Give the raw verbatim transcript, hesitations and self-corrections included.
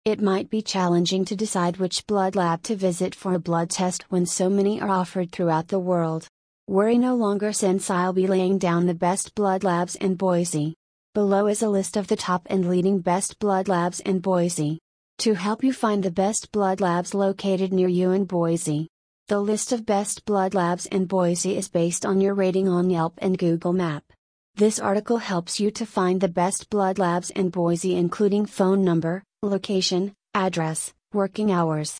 It might be challenging to decide which blood lab to visit for a blood test when so many are offered throughout the world. Worry no longer, since I'll be laying down the best blood labs in Boise. Below is a list of the top and leading best blood labs in Boise. To help you find the best blood labs located near you in Boise. The list of best blood labs in Boise is based on your rating on Yelp and Google Map. This article helps you to find the best blood labs in Boise, including phone number, location, address, working hours,